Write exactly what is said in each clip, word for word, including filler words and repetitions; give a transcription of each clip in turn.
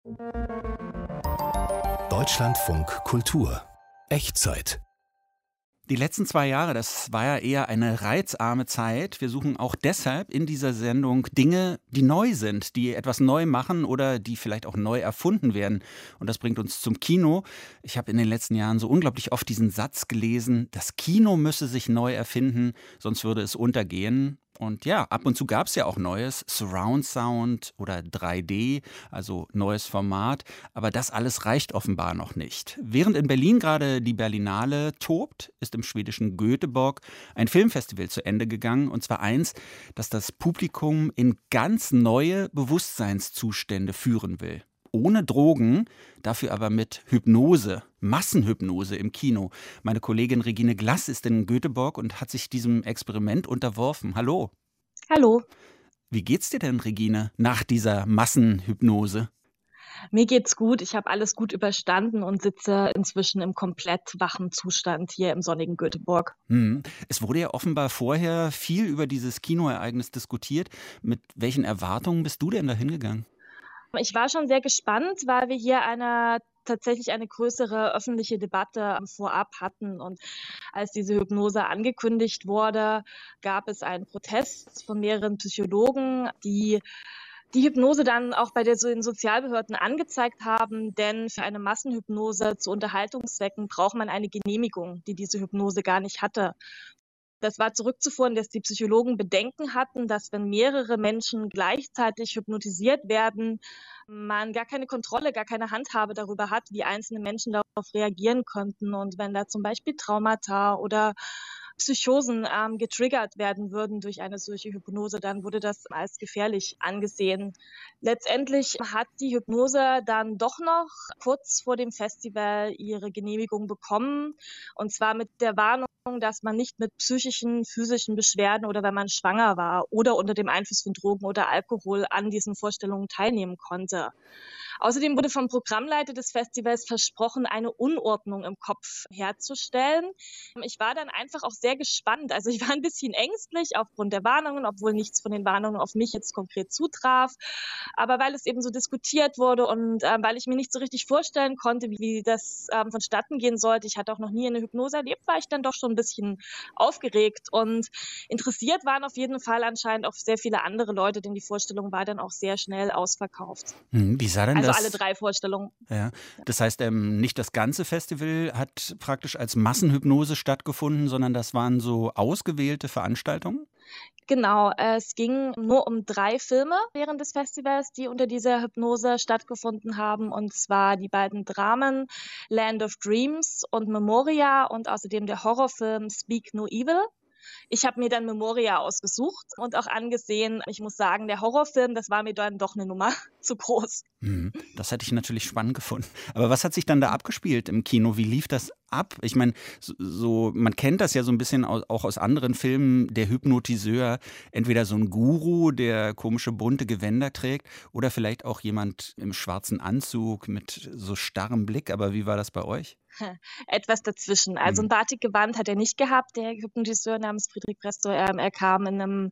Deutschlandfunk Kultur Echtzeit. Die letzten zwei Jahre, das war ja eher eine reizarme Zeit. Wir suchen auch deshalb in dieser Sendung Dinge, die neu sind, die etwas neu machen oder die vielleicht auch neu erfunden werden. Und das bringt uns zum Kino. Ich habe in den letzten Jahren so unglaublich oft diesen Satz gelesen, das Kino müsse sich neu erfinden, sonst würde es untergehen. Und ja, ab und zu gab es ja auch Neues, Surround Sound oder drei D, also neues Format. Aber das alles reicht offenbar noch nicht. Während in Berlin gerade die Berlinale tobt, ist im schwedischen Göteborg ein Filmfestival zu Ende gegangen. Und zwar eins, das das Publikum in ganz neue Bewusstseinszustände führen will. Ohne Drogen, dafür aber mit Hypnose, Massenhypnose im Kino. Meine Kollegin Regine Glass ist in Göteborg und hat sich diesem Experiment unterworfen. Hallo. Hallo. Wie geht's dir denn, Regine, nach dieser Massenhypnose? Mir geht's gut. Ich habe alles gut überstanden und sitze inzwischen im komplett wachen Zustand hier im sonnigen Göteborg. Hm. Es wurde ja offenbar vorher viel über dieses Kinoereignis diskutiert. Mit welchen Erwartungen bist du denn da hingegangen? Ich war schon sehr gespannt, weil wir hier eine tatsächlich eine größere öffentliche Debatte vorab hatten. Und als diese Hypnose angekündigt wurde, gab es einen Protest von mehreren Psychologen, die die Hypnose dann auch bei den Sozialbehörden angezeigt haben, denn für eine Massenhypnose zu Unterhaltungszwecken braucht man eine Genehmigung, die diese Hypnose gar nicht hatte. Das war zurückzuführen, dass die Psychologen Bedenken hatten, dass wenn mehrere Menschen gleichzeitig hypnotisiert werden, man gar keine Kontrolle, gar keine Handhabe darüber hat, wie einzelne Menschen darauf reagieren könnten. Und wenn da zum Beispiel Traumata oder Psychosen ähm, getriggert werden würden durch eine solche Hypnose, dann wurde das als gefährlich angesehen. Letztendlich hat die Hypnose dann doch noch kurz vor dem Festival ihre Genehmigung bekommen, und zwar mit der Warnung, dass man nicht mit psychischen, physischen Beschwerden oder wenn man schwanger war oder unter dem Einfluss von Drogen oder Alkohol an diesen Vorstellungen teilnehmen konnte. Außerdem wurde vom Programmleiter des Festivals versprochen, eine Unordnung im Kopf herzustellen. Ich war dann einfach auch sehr gespannt. Also ich war ein bisschen ängstlich aufgrund der Warnungen, obwohl nichts von den Warnungen auf mich jetzt konkret zutraf. Aber weil es eben so diskutiert wurde und äh, weil ich mir nicht so richtig vorstellen konnte, wie, wie das ähm, vonstatten gehen sollte, ich hatte auch noch nie eine Hypnose erlebt, war ich dann doch schon ein bisschen aufgeregt. Und interessiert waren auf jeden Fall anscheinend auch sehr viele andere Leute, denn die Vorstellung war dann auch sehr schnell ausverkauft. Hm, wie sah denn Also das? alle drei Vorstellungen. Ja, das heißt, ähm, nicht das ganze Festival hat praktisch als Massenhypnose stattgefunden, sondern das waren so ausgewählte Veranstaltungen? Genau, es ging nur um drei Filme während des Festivals, die unter dieser Hypnose stattgefunden haben, und zwar die beiden Dramen Land of Dreams und Memoria und außerdem der Horrorfilm Speak No Evil. Ich habe mir dann Memoria ausgesucht und auch angesehen. Ich muss sagen, der Horrorfilm, das war mir dann doch eine Nummer zu groß. Hm, das hätte ich natürlich spannend gefunden. Aber was hat sich dann da abgespielt im Kino? Wie lief das ab? Ich meine, so, so, man kennt das ja so ein bisschen aus, auch aus anderen Filmen, der Hypnotiseur, entweder so ein Guru, der komische bunte Gewänder trägt, oder vielleicht auch jemand im schwarzen Anzug mit so starrem Blick. Aber wie war das bei euch? Etwas dazwischen. Also ein Batikgewand hat er nicht gehabt, der Hypnotiseur namens Friedrich Brestow. Er, er kam in einem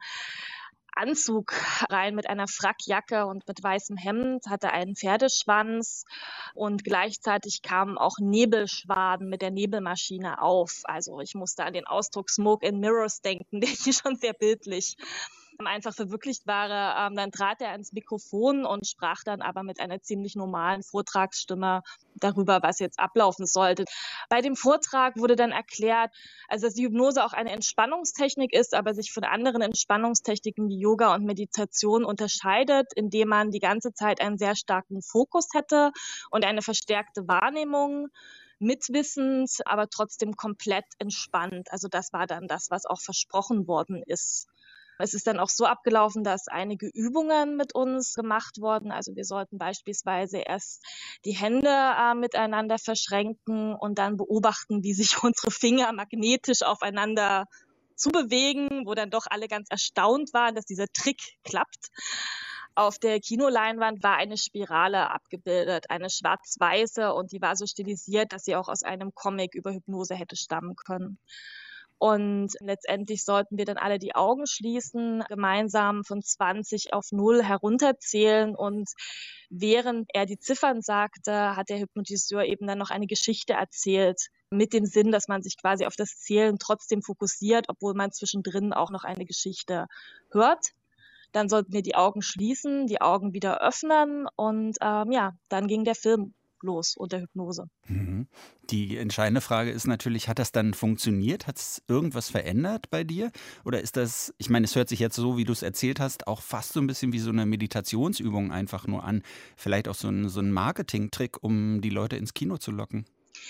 Anzug rein mit einer Frackjacke und mit weißem Hemd, hatte einen Pferdeschwanz und gleichzeitig kamen auch Nebelschwaden mit der Nebelmaschine auf. Also ich musste an den Ausdruck Smoke and Mirrors denken, der hier schon sehr bildlich einfach verwirklicht war. Ähm, dann trat er ans Mikrofon und sprach dann aber mit einer ziemlich normalen Vortragsstimme darüber, was jetzt ablaufen sollte. Bei dem Vortrag wurde dann erklärt, also dass die Hypnose auch eine Entspannungstechnik ist, aber sich von anderen Entspannungstechniken wie Yoga und Meditation unterscheidet, indem man die ganze Zeit einen sehr starken Fokus hätte und eine verstärkte Wahrnehmung, mitwissend, aber trotzdem komplett entspannt. Also das war dann das, was auch versprochen worden ist. Es ist dann auch so abgelaufen, dass einige Übungen mit uns gemacht wurden. Also wir sollten beispielsweise erst die Hände äh, miteinander verschränken und dann beobachten, wie sich unsere Finger magnetisch aufeinander zubewegen, wo dann doch alle ganz erstaunt waren, dass dieser Trick klappt. Auf der Kinoleinwand war eine Spirale abgebildet, eine schwarz-weiße, und die war so stilisiert, dass sie auch aus einem Comic über Hypnose hätte stammen können. Und letztendlich sollten wir dann alle die Augen schließen, gemeinsam von zwanzig auf null herunterzählen. Und während er die Ziffern sagte, hat der Hypnotiseur eben dann noch eine Geschichte erzählt, mit dem Sinn, dass man sich quasi auf das Zählen trotzdem fokussiert, obwohl man zwischendrin auch noch eine Geschichte hört. Dann sollten wir die Augen schließen, die Augen wieder öffnen und ähm, ja, dann ging der Film los unter Hypnose. Mhm. Die entscheidende Frage ist natürlich, hat das dann funktioniert? Hat es irgendwas verändert bei dir? Oder ist das, ich meine, es hört sich jetzt so, wie du es erzählt hast, auch fast so ein bisschen wie so eine Meditationsübung einfach nur an. Vielleicht auch so ein, so ein Marketing-Trick, um die Leute ins Kino zu locken.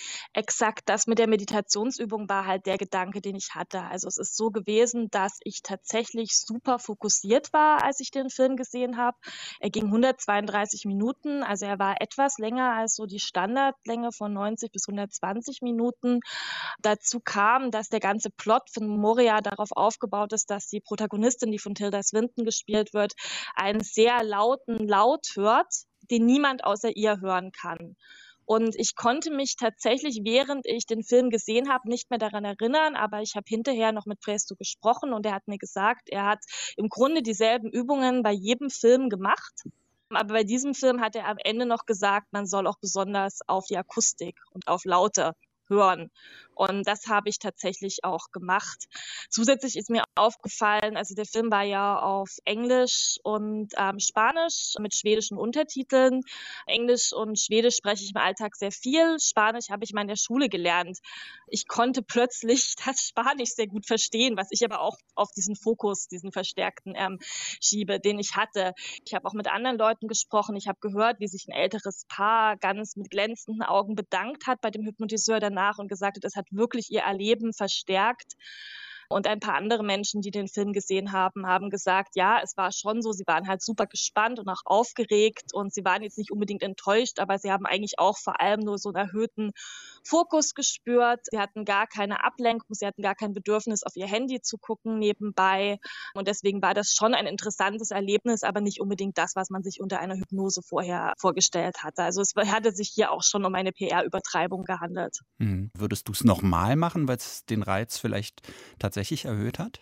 Exakt das mit der Meditationsübung war halt der Gedanke, den ich hatte. Also es ist so gewesen, dass ich tatsächlich super fokussiert war, als ich den Film gesehen habe. Er ging hundertzweiunddreißig Minuten, also er war etwas länger als so die Standardlänge von neunzig bis hundertzwanzig Minuten. Dazu kam, dass der ganze Plot von Moria darauf aufgebaut ist, dass die Protagonistin, die von Tilda Swinton gespielt wird, einen sehr lauten Laut hört, den niemand außer ihr hören kann. Und ich konnte mich tatsächlich, während ich den Film gesehen habe, nicht mehr daran erinnern, aber ich habe hinterher noch mit Presto gesprochen und er hat mir gesagt, er hat im Grunde dieselben Übungen bei jedem Film gemacht. Aber bei diesem Film hat er am Ende noch gesagt, man soll auch besonders auf die Akustik und auf Laute hören. Und das habe ich tatsächlich auch gemacht. Zusätzlich ist mir aufgefallen, also der Film war ja auf Englisch und ähm, Spanisch mit schwedischen Untertiteln. Englisch und Schwedisch spreche ich im Alltag sehr viel. Spanisch habe ich mal in der Schule gelernt. Ich konnte plötzlich das Spanisch sehr gut verstehen, was ich aber auch auf diesen Fokus, diesen verstärkten ähm, schiebe, den ich hatte. Ich habe auch mit anderen Leuten gesprochen. Ich habe gehört, wie sich ein älteres Paar ganz mit glänzenden Augen bedankt hat bei dem Hypnotiseur danach und gesagt hat, es hat wirklich ihr Erleben verstärkt. Und ein paar andere Menschen, die den Film gesehen haben, haben gesagt, ja, es war schon so, sie waren halt super gespannt und auch aufgeregt und sie waren jetzt nicht unbedingt enttäuscht, aber sie haben eigentlich auch vor allem nur so einen erhöhten Fokus gespürt. Sie hatten gar keine Ablenkung, sie hatten gar kein Bedürfnis, auf ihr Handy zu gucken nebenbei. Und deswegen war das schon ein interessantes Erlebnis, aber nicht unbedingt das, was man sich unter einer Hypnose vorher vorgestellt hatte. Also es hatte sich hier auch schon um eine P R-Übertreibung gehandelt. Mhm. Würdest du es nochmal machen, weil es den Reiz vielleicht tatsächlich erhöht hat?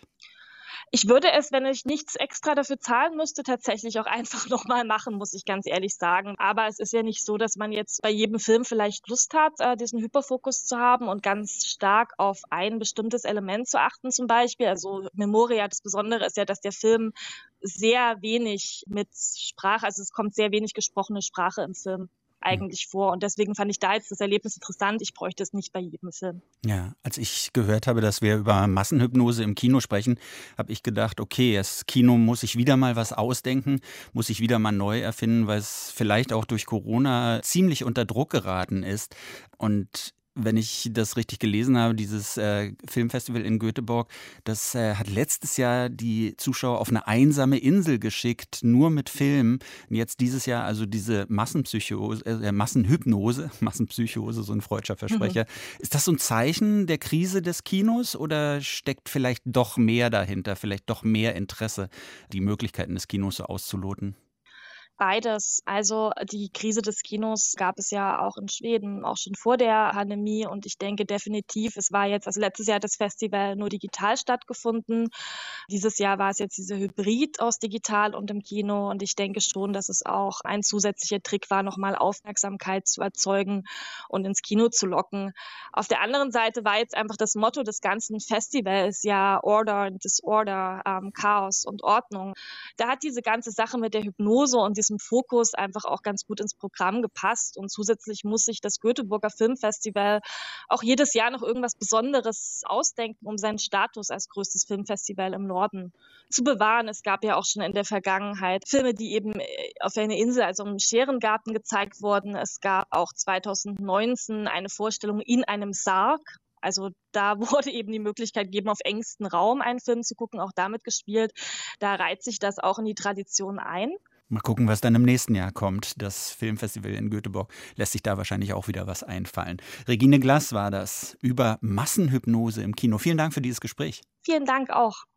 Ich würde es, wenn ich nichts extra dafür zahlen müsste, tatsächlich auch einfach nochmal machen, muss ich ganz ehrlich sagen. Aber es ist ja nicht so, dass man jetzt bei jedem Film vielleicht Lust hat, diesen Hyperfokus zu haben und ganz stark auf ein bestimmtes Element zu achten zum Beispiel. Also Memoria, das Besondere ist ja, dass der Film sehr wenig mit Sprache, also es kommt sehr wenig gesprochene Sprache im Film eigentlich vor. Und deswegen fand ich da jetzt das Erlebnis interessant. Ich bräuchte es nicht bei jedem Film. Ja, als ich gehört habe, dass wir über Massenhypnose im Kino sprechen, habe ich gedacht, okay, das Kino muss sich wieder mal was ausdenken, muss sich wieder mal neu erfinden, weil es vielleicht auch durch Corona ziemlich unter Druck geraten ist. Und wenn ich das richtig gelesen habe, dieses äh, Filmfestival in Göteborg, das äh, hat letztes Jahr die Zuschauer auf eine einsame Insel geschickt, nur mit Filmen. Und jetzt dieses Jahr also diese Massenpsychose, äh, Massenhypnose, Massenpsychose, so ein freudscher Versprecher. Mhm. Ist das so ein Zeichen der Krise des Kinos oder steckt vielleicht doch mehr dahinter, vielleicht doch mehr Interesse, die Möglichkeiten des Kinos so auszuloten? Beides. Also die Krise des Kinos gab es ja auch in Schweden, auch schon vor der Pandemie. Und ich denke definitiv, es war jetzt, also letztes Jahr hat das Festival nur digital stattgefunden. Dieses Jahr war es jetzt dieser Hybrid aus digital und im Kino. Und ich denke schon, dass es auch ein zusätzlicher Trick war, nochmal Aufmerksamkeit zu erzeugen und ins Kino zu locken. Auf der anderen Seite war jetzt einfach das Motto des ganzen Festivals ja Order and Disorder, ähm, Chaos und Ordnung. Da hat diese ganze Sache mit der Hypnose und diesem Fokus einfach auch ganz gut ins Programm gepasst. Und zusätzlich muss sich das Göteborger Filmfestival auch jedes Jahr noch irgendwas Besonderes ausdenken, um seinen Status als größtes Filmfestival im Norden zu bewahren. Es gab ja auch schon in der Vergangenheit Filme, die eben auf einer Insel, also im Scherengarten gezeigt wurden. Es gab auch zweitausendneunzehn eine Vorstellung in einem Sarg. Also da wurde eben die Möglichkeit gegeben, auf engstem Raum einen Film zu gucken, auch damit gespielt. Da reiht sich das auch in die Tradition ein. Mal gucken, was dann im nächsten Jahr kommt. Das Filmfestival in Göteborg lässt sich da wahrscheinlich auch wieder was einfallen. Regine Glass war das über Massenhypnose im Kino. Vielen Dank für dieses Gespräch. Vielen Dank auch.